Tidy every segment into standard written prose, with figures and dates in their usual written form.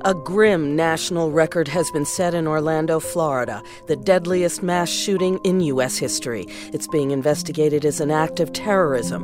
A grim national record has been set in Orlando, Florida, the deadliest mass shooting in U.S. history. It's being investigated as an act of terrorism.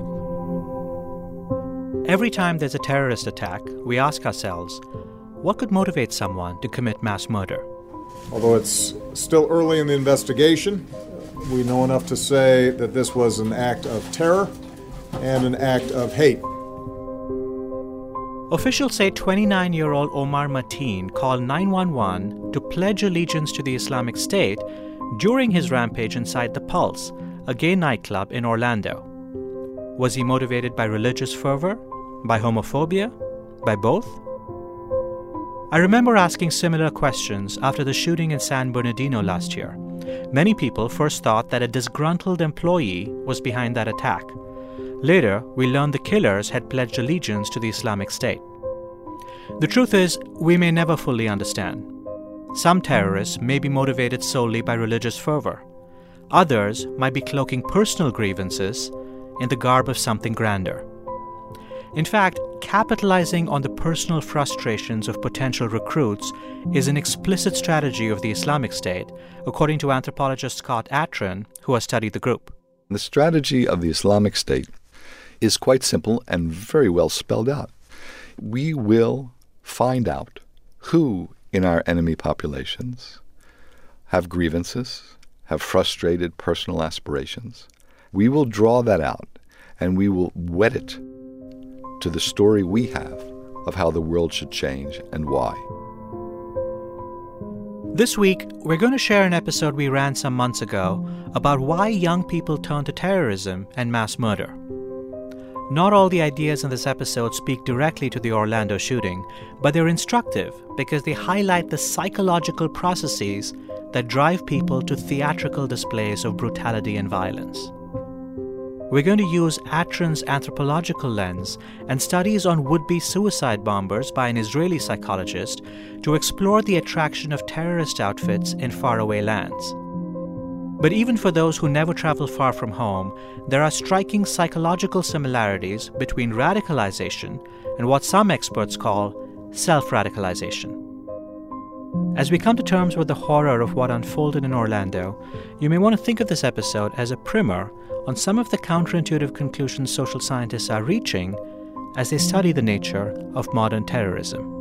Every time there's a terrorist attack, we ask ourselves, what could motivate someone to commit mass murder? Although it's still early in the investigation, we know enough to say that this was an act of terror and an act of hate. Officials say 29-year-old Omar Mateen called 911 to pledge allegiance to the Islamic State during his rampage inside The Pulse, a gay nightclub in Orlando. Was he motivated by religious fervor? By homophobia? By both? I remember asking similar questions after the shooting in San Bernardino last year. Many people first thought that a disgruntled employee was behind that attack. Later, we learned the killers had pledged allegiance to the Islamic State. The truth is, we may never fully understand. Some terrorists may be motivated solely by religious fervor. Others might be cloaking personal grievances in the garb of something grander. In fact, capitalizing on the personal frustrations of potential recruits is an explicit strategy of the Islamic State, according to anthropologist Scott Atran, who has studied the group. The strategy of the Islamic State is quite simple and very well spelled out. We will find out who in our enemy populations have grievances, have frustrated personal aspirations. We will draw that out and we will wed it to the story we have of how the world should change and why. This week, we're going to share an episode we ran some months ago about why young people turn to terrorism and mass murder. Not all the ideas in this episode speak directly to the Orlando shooting, but they're instructive because they highlight the psychological processes that drive people to theatrical displays of brutality and violence. We're going to use Atran's anthropological lens and studies on would-be suicide bombers by an Israeli psychologist to explore the attraction of terrorist outfits in faraway lands. But even for those who never travel far from home, there are striking psychological similarities between radicalization and what some experts call self-radicalization. As we come to terms with the horror of what unfolded in Orlando, you may want to think of this episode as a primer on some of the counterintuitive conclusions social scientists are reaching as they study the nature of modern terrorism.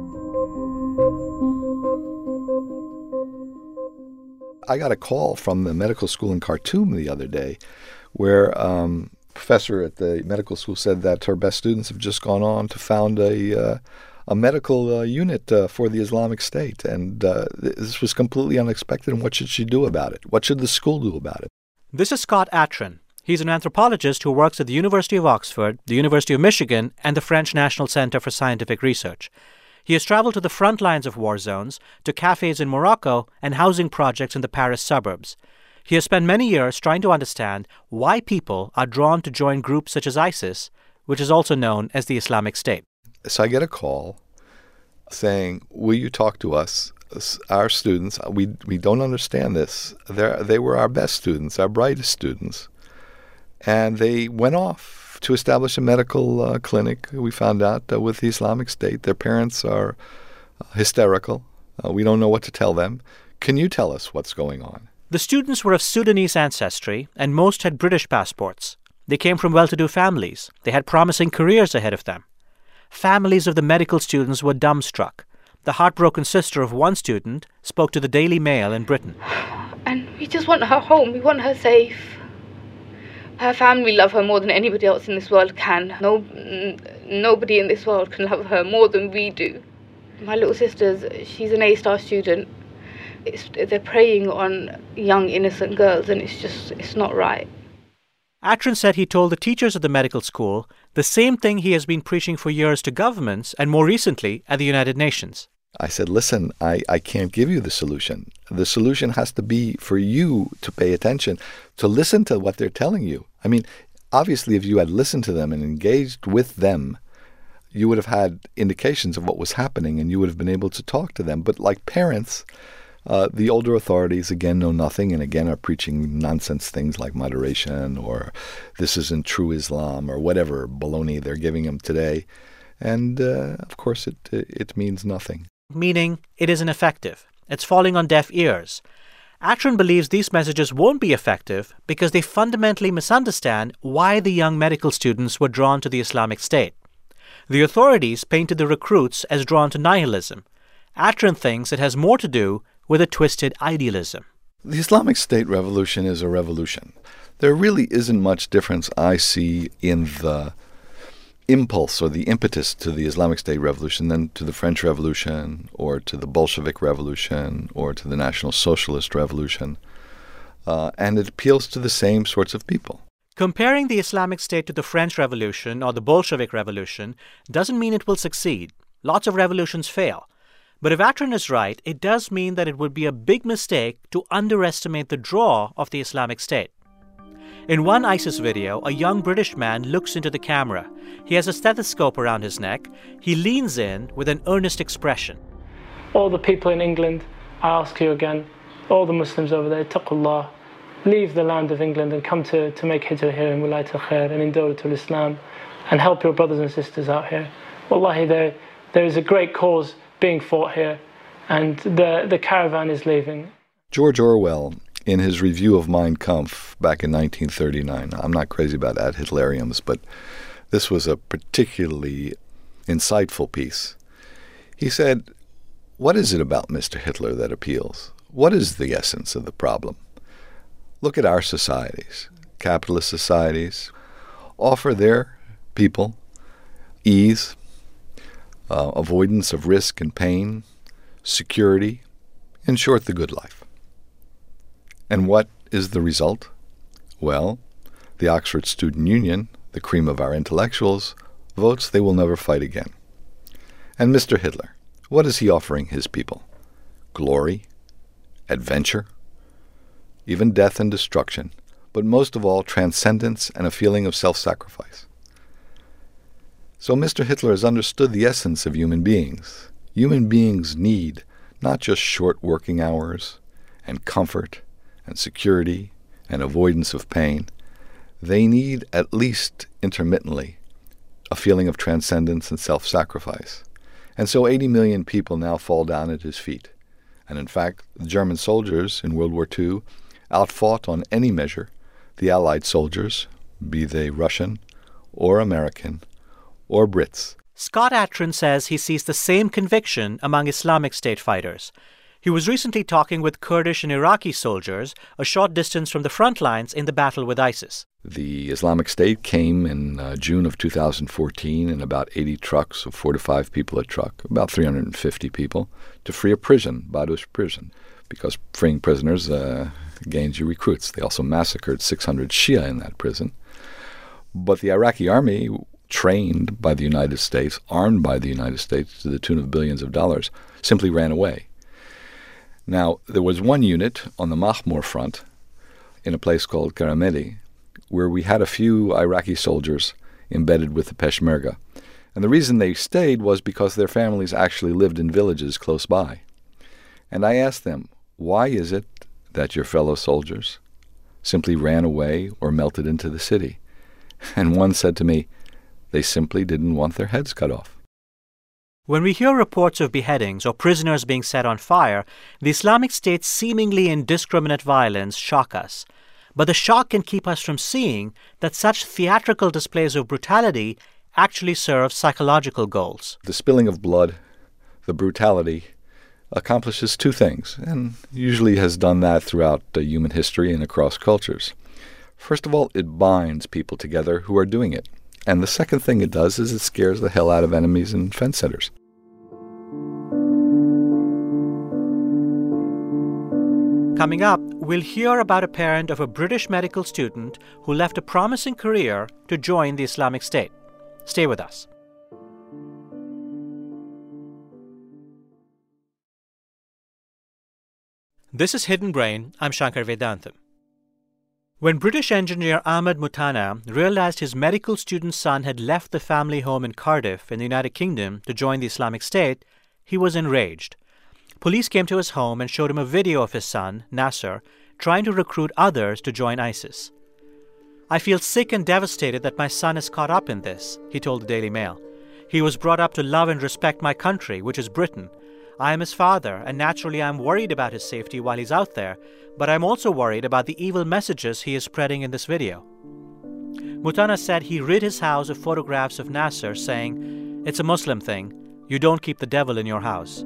I got a call from the medical school in Khartoum the other day where a professor at the medical school said that her best students have just gone on to found a medical unit for the Islamic State. And this was completely unexpected. And what should she do about it? What should the school do about it? This is Scott Atran. He's an anthropologist who works at the University of Oxford, the University of Michigan, and the French National Center for Scientific Research. He has traveled to the front lines of war zones, to cafes in Morocco, and housing projects in the Paris suburbs. He has spent many years trying to understand why people are drawn to join groups such as ISIS, which is also known as the Islamic State. So I get a call saying, will you talk to us, our students? We don't understand this. They were our best students, our brightest students. And they went off to establish a medical clinic, we found out, with the Islamic State. Their parents are hysterical. We don't know what to tell them. Can you tell us what's going on? The students were of Sudanese ancestry, and most had British passports. They came from well-to-do families. They had promising careers ahead of them. Families of the medical students were dumbstruck. The heartbroken sister of one student spoke to the Daily Mail in Britain. And we just want her home. We want her safe. Her family love her more than anybody else in this world can. Nobody in this world can love her more than we do. My little sister's, she's an A-star student. They're preying on young, innocent girls, and it's not right. Atran said he told the teachers at the medical school the same thing he has been preaching for years to governments and more recently at the United Nations. I said, listen, I can't give you the solution. The solution has to be for you to pay attention, to listen to what they're telling you. I mean, obviously, if you had listened to them and engaged with them, you would have had indications of what was happening and you would have been able to talk to them. But like parents, the older authorities, again, know nothing and again are preaching nonsense things like moderation or this isn't true Islam or whatever baloney they're giving them today. And, of course, it means nothing. meaning it isn't effective. It's falling on deaf ears. Atran believes these messages won't be effective because they fundamentally misunderstand why the young medical students were drawn to the Islamic State. The authorities painted the recruits as drawn to nihilism. Atran thinks it has more to do with a twisted idealism. The Islamic State revolution is a revolution. There really isn't much difference I see in the impulse or the impetus to the Islamic State revolution than to the French Revolution or to the Bolshevik Revolution or to the National Socialist Revolution. And it appeals to the same sorts of people. Comparing the Islamic State to the French Revolution or the Bolshevik Revolution doesn't mean it will succeed. Lots of revolutions fail. But if Atran is right, it does mean that it would be a big mistake to underestimate the draw of the Islamic State. In one ISIS video, a young British man looks into the camera. He has a stethoscope around his neck. He leans in with an earnest expression. All the people in England, I ask you again, all the Muslims over there, taqullah, leave the land of England and come to make hijrah here in Wilayat al-Khair and in Dawlatul Islam and help your brothers and sisters out here. Wallahi, there is a great cause being fought here and the caravan is leaving. George Orwell, in his review of Mein Kampf back in 1939, I'm not crazy about ad Hitlerians, but this was a particularly insightful piece. He said, what is it about Mr. Hitler that appeals? What is the essence of the problem? Look at our societies. Capitalist societies offer their people ease, avoidance of risk and pain, security, in short, the good life. And what is the result? Well, the Oxford Student Union, the cream of our intellectuals, votes they will never fight again. And Mr. Hitler, what is he offering his people? Glory, adventure, even death and destruction, but most of all, transcendence and a feeling of self-sacrifice. So Mr. Hitler has understood the essence of human beings. Human beings need not just short working hours and comfort and security and avoidance of pain. They need, at least intermittently, a feeling of transcendence and self-sacrifice. And so 80 million people now fall down at his feet. And in fact, the German soldiers in World War II outfought on any measure the Allied soldiers, be they Russian or American or Brits. Scott Atran says he sees the same conviction among Islamic State fighters. He was recently talking with Kurdish and Iraqi soldiers a short distance from the front lines in the battle with ISIS. The Islamic State came in June of 2014 in about 80 trucks of 4 to 5 people a truck, about 350 people, to free a prison, Badush prison, because freeing prisoners gains you recruits. They also massacred 600 Shia in that prison. But the Iraqi army, trained by the United States, armed by the United States to the tune of billions of dollars, simply ran away. Now, there was one unit on the Mahmour front in a place called Karameli where we had a few Iraqi soldiers embedded with the Peshmerga. And the reason they stayed was because their families actually lived in villages close by. And I asked them, why is it that your fellow soldiers simply ran away or melted into the city? And one said to me, they simply didn't want their heads cut off. When we hear reports of beheadings or prisoners being set on fire, the Islamic State's seemingly indiscriminate violence shock us. But the shock can keep us from seeing that such theatrical displays of brutality actually serve psychological goals. The spilling of blood, the brutality, accomplishes two things, and usually has done that throughout human history and across cultures. First of all, it binds people together who are doing it. And the second thing it does is it scares the hell out of enemies and fence sitters. Coming up, we'll hear about a parent of a British medical student who left a promising career to join the Islamic State. Stay with us. This is Hidden Brain. I'm Shankar Vedantam. When British engineer Ahmed Mutana realized his medical student son had left the family home in Cardiff in the United Kingdom to join the Islamic State, he was enraged. Police came to his home and showed him a video of his son, Nasser, trying to recruit others to join ISIS. I feel sick and devastated that my son is caught up in this, he told the Daily Mail. He was brought up to love and respect my country, which is Britain. I am his father, and naturally I'm worried about his safety while he's out there, but I'm also worried about the evil messages he is spreading in this video. Muthana said he rid his house of photographs of Nasser, saying, "It's a Muslim thing. You don't keep the devil in your house."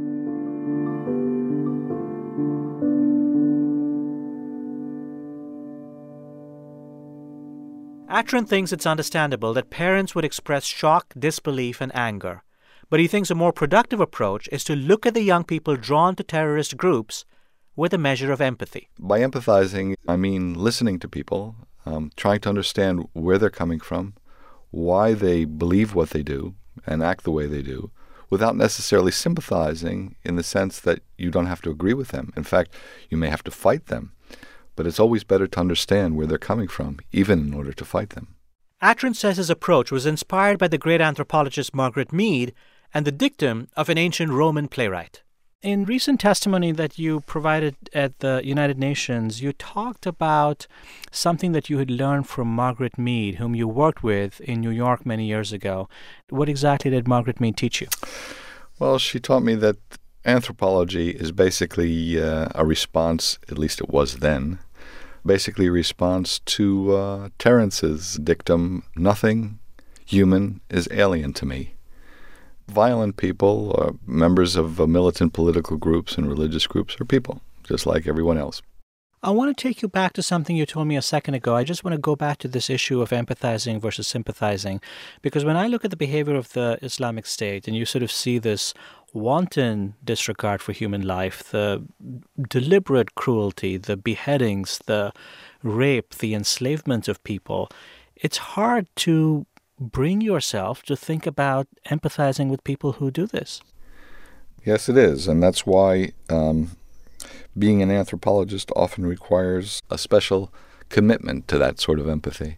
Atran thinks it's understandable that parents would express shock, disbelief, and anger. But he thinks a more productive approach is to look at the young people drawn to terrorist groups with a measure of empathy. By empathizing, I mean listening to people, trying to understand where they're coming from, why they believe what they do and act the way they do, without necessarily sympathizing in the sense that you don't have to agree with them. In fact, you may have to fight them. But it's always better to understand where they're coming from, even in order to fight them. Atran says his approach was inspired by the great anthropologist Margaret Mead and the dictum of an ancient Roman playwright. In recent testimony that you provided at the United Nations, you talked about something that you had learned from Margaret Mead, whom you worked with in New York many years ago. What exactly did Margaret Mead teach you? Well, she taught me that anthropology is basically a response, at least it was then, basically a response to Terence's dictum, nothing human is alien to me. Violent people, members of militant political groups and religious groups are people, just like everyone else. I want to take you back to something you told me a second ago. I just want to go back to this issue of empathizing versus sympathizing, because when I look at the behavior of the Islamic State and you sort of see this wanton disregard for human life, the deliberate cruelty, the beheadings, the rape, the enslavement of people, it's hard to bring yourself to think about empathizing with people who do this. Yes, it is. And that's why being an anthropologist often requires a special commitment to that sort of empathy.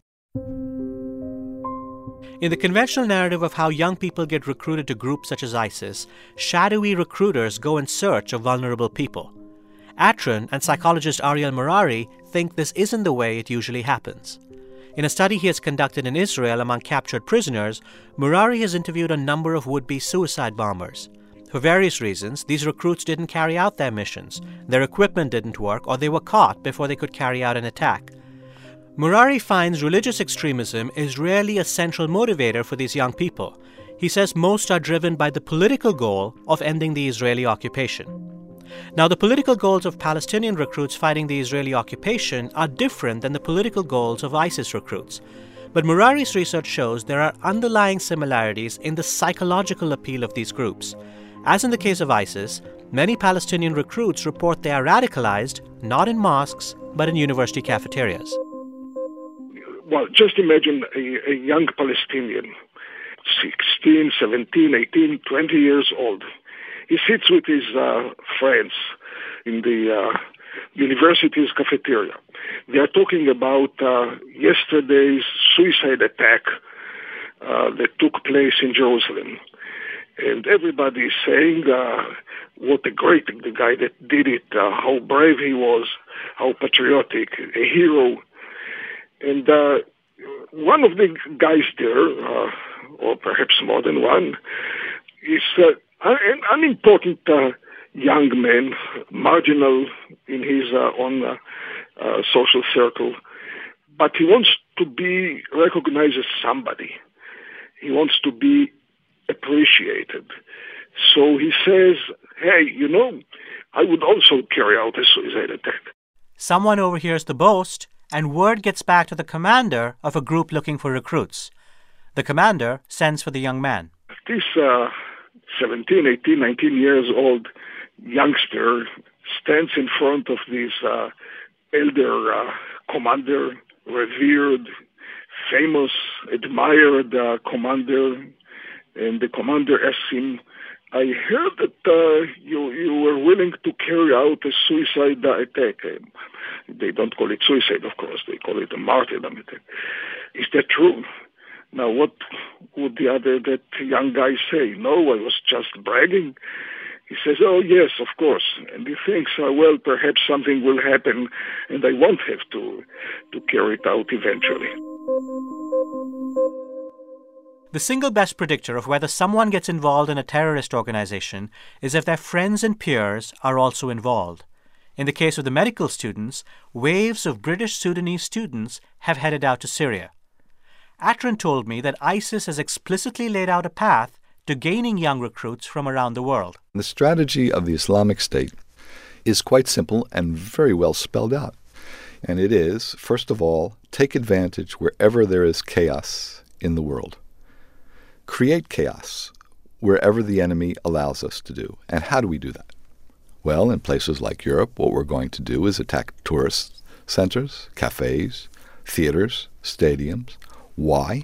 In the conventional narrative of how young people get recruited to groups such as ISIS, shadowy recruiters go in search of vulnerable people. Atran and psychologist Ariel Murari think this isn't the way it usually happens. In a study he has conducted in Israel among captured prisoners, Murari has interviewed a number of would-be suicide bombers. For various reasons, these recruits didn't carry out their missions. Their equipment didn't work, or they were caught before they could carry out an attack. Murari finds religious extremism is rarely a central motivator for these young people. He says most are driven by the political goal of ending the Israeli occupation. Now, the political goals of Palestinian recruits fighting the Israeli occupation are different than the political goals of ISIS recruits. But Murari's research shows there are underlying similarities in the psychological appeal of these groups. As in the case of ISIS, many Palestinian recruits report they are radicalized not in mosques, but in university cafeterias. Well, just imagine a young Palestinian, 16, 17, 18, 20 years old. He sits with his friends in the university's cafeteria. They are talking about yesterday's suicide attack that took place in Jerusalem. And everybody is saying what a great the guy that did it, how brave he was, how patriotic, a hero. And one of the guys there, or perhaps more than one, is an unimportant young man, marginal in his own social circle, but he wants to be recognized as somebody. He wants to be appreciated. So he says, hey, I would also carry out a suicide attack. Someone overhears the boast, and word gets back to the commander of a group looking for recruits. The commander sends for the young man. This 17, 18, 19 years old youngster stands in front of this elder commander, revered, famous, admired commander, and the commander asks him, I heard that you were willing to carry out a suicide attack. They don't call it suicide, of course. They call it a martyrdom attack. Is that true? Now, what would that young guy say? No, I was just bragging. He says, oh, yes, of course. And he thinks, well, perhaps something will happen and I won't have to carry it out eventually. The single best predictor of whether someone gets involved in a terrorist organization is if their friends and peers are also involved. In the case of the medical students, waves of British Sudanese students have headed out to Syria. Atran told me that ISIS has explicitly laid out a path to gaining young recruits from around the world. The strategy of the Islamic State is quite simple and very well spelled out. And it is, first of all, take advantage wherever there is chaos in the world. Create chaos wherever the enemy allows us to do. And how do we do that? Well, in places like Europe, what we're going to do is attack tourist centers, cafes, theaters, stadiums. Why?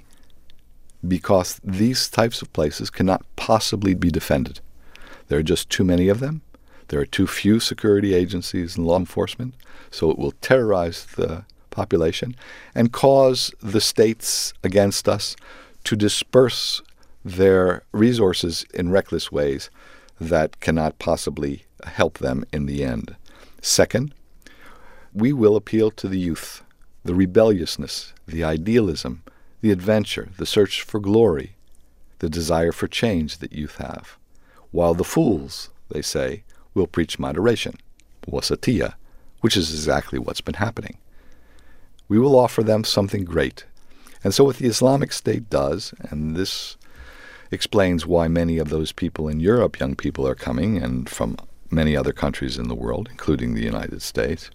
Because these types of places cannot possibly be defended. There are just too many of them. There are too few security agencies and law enforcement, so it will terrorize the population and cause the states against us to disperse their resources in reckless ways that cannot possibly help them in the end. Second, we will appeal to the youth, the rebelliousness, the idealism, the adventure, the search for glory, the desire for change that youth have. While the fools, they say, will preach moderation, wasatiyah, which is exactly what's been happening. We will offer them something great. And so what the Islamic State does, and this explains why many of those people in Europe, young people, are coming, and from many other countries in the world, including the United States,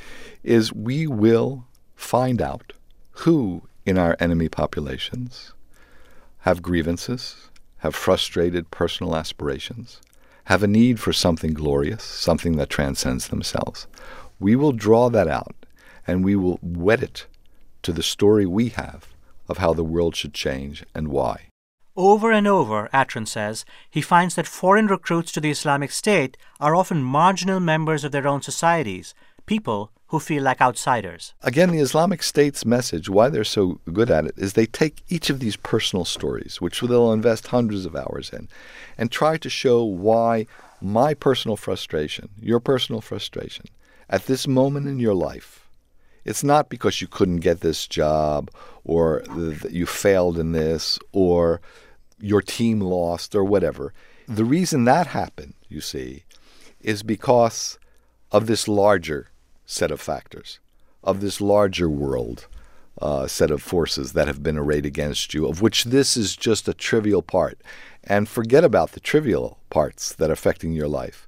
is we will find out who in our enemy populations have grievances, have frustrated personal aspirations, have a need for something glorious, something that transcends themselves. We will draw that out, and we will wed it to the story we have of how the world should change and why. Over and over, Atran says, he finds that foreign recruits to the Islamic State are often marginal members of their own societies, people who feel like outsiders. Again, the Islamic State's message, why they're so good at it, is they take each of these personal stories, which they'll invest hundreds of hours in, and try to show why my personal frustration, your personal frustration, at this moment in your life, it's not because you couldn't get this job or that you failed in this or your team lost or whatever. The reason that happened, you see, is because of this larger set of factors, of this larger world set of forces that have been arrayed against you, of which this is just a trivial part. And forget about the trivial parts that are affecting your life.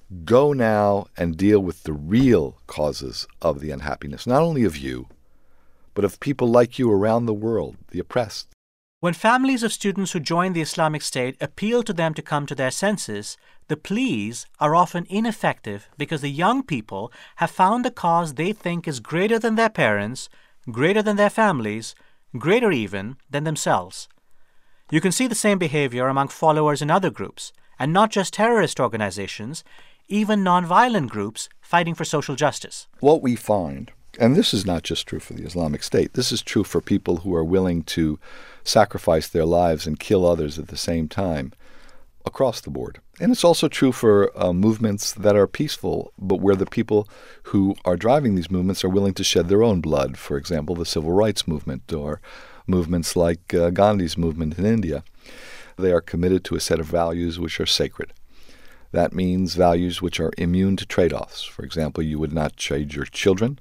Go now and deal with the real causes of the unhappiness, not only of you, but of people like you around the world, the oppressed. When families of students who join the Islamic State appeal to them to come to their senses, the pleas are often ineffective because the young people have found a cause they think is greater than their parents, greater than their families, greater even than themselves. You can see the same behavior among followers in other groups, and not just terrorist organizations, even nonviolent groups fighting for social justice. What we find, and this is not just true for the Islamic State, this is true for people who are willing to sacrifice their lives and kill others at the same time across the board. And it's also true for movements that are peaceful, but where the people who are driving these movements are willing to shed their own blood. For example, the civil rights movement or movements like Gandhi's movement in India. They are committed to a set of values which are sacred. That means values which are immune to trade-offs. For example, you would not trade your children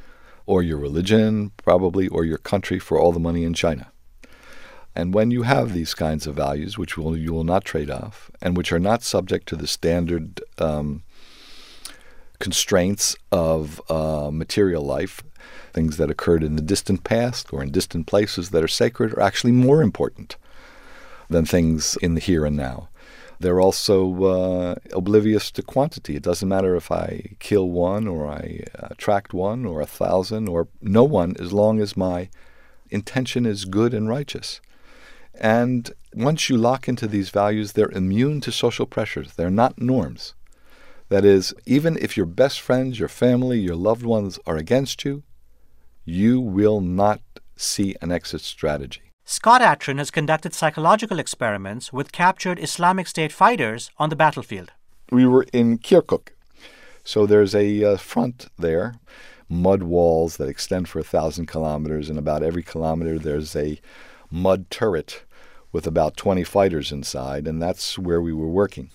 or your religion, probably, or your country for all the money in China. And when you have these kinds of values, which you will not trade off, and which are not subject to the standard constraints of material life, things that occurred in the distant past or in distant places that are sacred are actually more important than things in the here and now. They're also oblivious to quantity. It doesn't matter if I kill one or I attract one or 1,000 or no one, as long as my intention is good and righteous. And once you lock into these values, they're immune to social pressures. They're not norms. That is, even if your best friends, your family, your loved ones are against you, you will not see an exit strategy. Scott Atran has conducted psychological experiments with captured Islamic State fighters on the battlefield. We were in Kirkuk. So there's a front there, mud walls that extend for 1,000 kilometers, and about every kilometer there's a mud turret with about 20 fighters inside, and that's where we were working.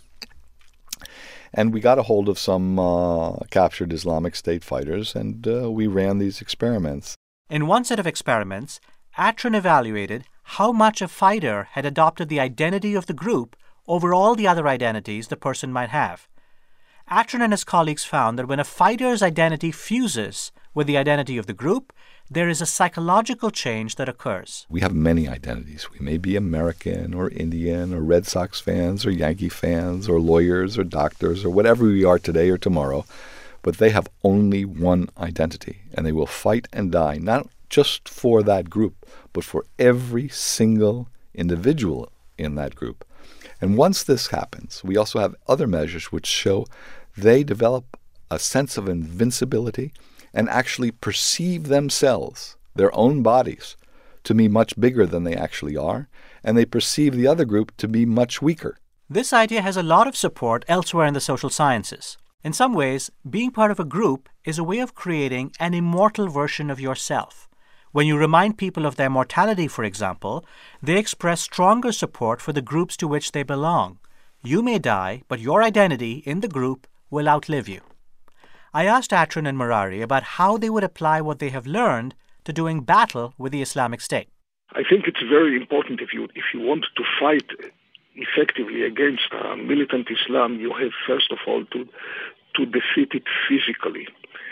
And we got a hold of some captured Islamic State fighters, and we ran these experiments. In one set of experiments, Atran evaluated how much a fighter had adopted the identity of the group over all the other identities the person might have. Atran and his colleagues found that when a fighter's identity fuses with the identity of the group, there is a psychological change that occurs. We have many identities. We may be American or Indian or Red Sox fans or Yankee fans or lawyers or doctors or whatever we are today or tomorrow, but they have only one identity, and they will fight and die, not just for that group, but for every single individual in that group. And once this happens, we also have other measures which show they develop a sense of invincibility and actually perceive themselves, their own bodies, to be much bigger than they actually are, and they perceive the other group to be much weaker. This idea has a lot of support elsewhere in the social sciences. In some ways, being part of a group is a way of creating an immortal version of yourself. When you remind people of their mortality, for example, they express stronger support for the groups to which they belong. You may die, but your identity in the group will outlive you. I asked Atran and Marari about how they would apply what they have learned to doing battle with the Islamic State. I think it's very important if you want to fight effectively against militant Islam, you have first of all to defeat it physically.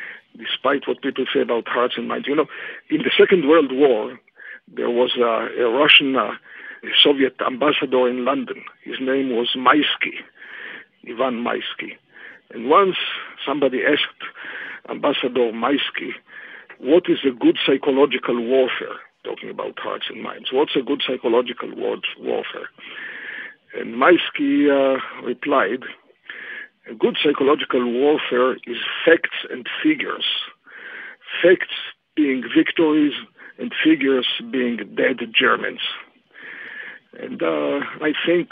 Despite what people say about hearts and minds. You know, in the Second World War, there was a Russian Soviet ambassador in London. His name was Maisky, Ivan Maisky. And once somebody asked Ambassador Maisky, what is a good psychological warfare? Talking about hearts and minds. What's a good psychological warfare? And Maisky replied, a good psychological warfare is facts and figures. Facts being victories and figures being dead Germans. And I think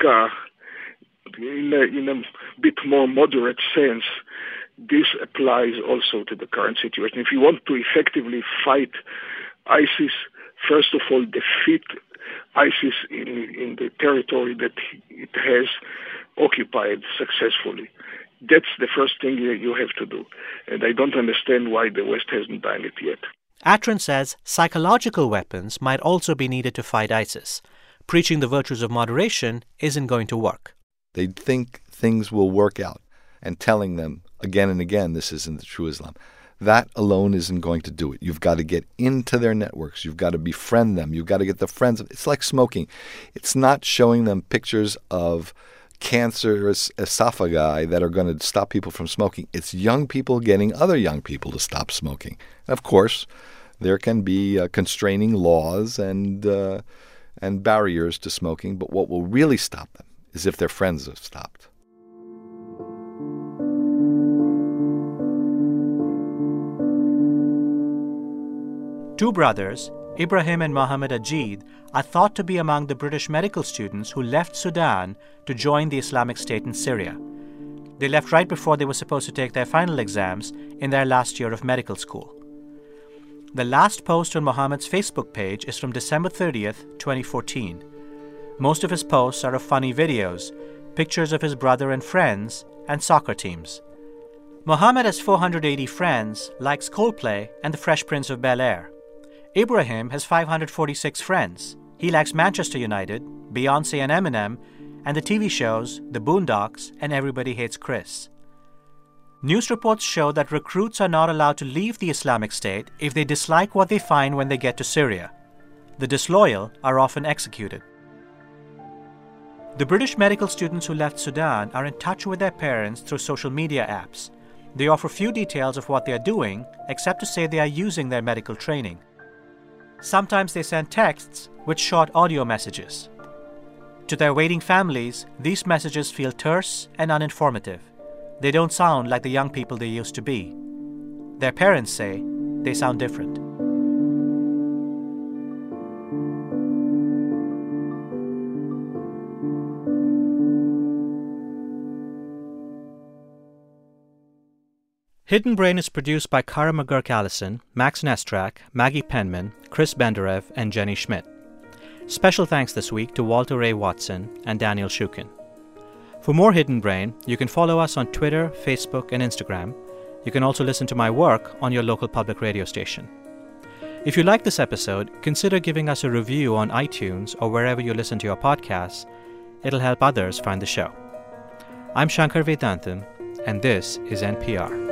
in a bit more moderate sense, this applies also to the current situation. If you want to effectively fight ISIS, first of all, defeat ISIS in the territory that it has occupied successfully. That's the first thing you have to do. And I don't understand why the West hasn't done it yet. Atran says psychological weapons might also be needed to fight ISIS. Preaching the virtues of moderation isn't going to work. They think things will work out, and telling them again and again this isn't the true Islam. That alone isn't going to do it. You've got to get into their networks. You've got to befriend them. You've got to get the friends. It's like smoking. It's not showing them pictures of cancerous esophagi that are going to stop people from smoking. It's young people getting other young people to stop smoking. And of course, there can be constraining laws and barriers to smoking, but what will really stop them is if their friends have stopped. Two brothers, Ibrahim and Mohammed Ajid, are thought to be among the British medical students who left Sudan to join the Islamic State in Syria. They left right before they were supposed to take their final exams in their last year of medical school. The last post on Mohammed's Facebook page is from December 30th, 2014. Most of his posts are of funny videos, pictures of his brother and friends, and soccer teams. Mohammed has 480 friends, likes Coldplay and the Fresh Prince of Bel-Air. Ibrahim has 546 friends. He likes Manchester United, Beyoncé and Eminem, and the TV shows The Boondocks and Everybody Hates Chris. News reports show that recruits are not allowed to leave the Islamic State if they dislike what they find when they get to Syria. The disloyal are often executed. The British medical students who left Sudan are in touch with their parents through social media apps. They offer few details of what they are doing, except to say they are using their medical training. Sometimes they send texts with short audio messages. To their waiting families, these messages feel terse and uninformative. They don't sound like the young people they used to be. Their parents say they sound different. Hidden Brain is produced by Kara McGurk-Allison, Max Nestrak, Maggie Penman, Chris Benderev, and Jenny Schmidt. Special thanks this week to Walter Ray Watson and Daniel Shukin. For more Hidden Brain, you can follow us on Twitter, Facebook, and Instagram. You can also listen to my work on your local public radio station. If you like this episode, consider giving us a review on iTunes or wherever you listen to your podcasts. It'll help others find the show. I'm Shankar Vedantam, and this is NPR.